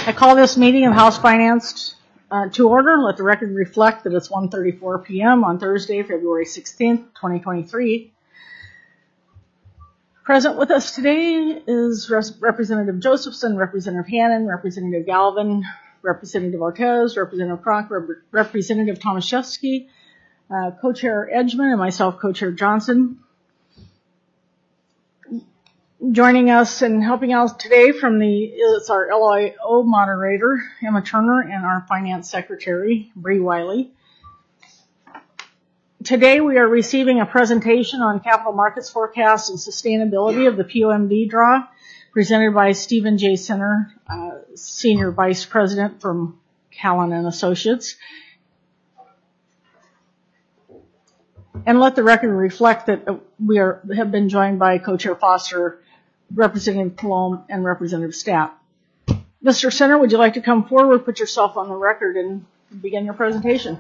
I call this meeting of House Finance to order. Let the record reflect that it's 1:34 p.m. on Thursday, February 16th, 2023. Present with us today is Representative Josephson, Representative Hannon, Representative Galvin, Representative Ortez, Representative Kronk, Representative Tomaszewski, Co-Chair Edgman, and myself, Co-Chair Johnson. Joining us and helping out today is our LIO moderator, Emma Turner, and our Finance Secretary, Bree Wiley. Today we are receiving a presentation on capital markets forecasts and sustainability of the POMV draw, presented by Stephen J. Sinner, Senior Vice President from Callan and Associates. And let the record reflect that we have been joined by Co-Chair Foster, Representative Colomb, and Representative Stapp. Mr. Sinner, would you like to come forward, put yourself on the record, and begin your presentation?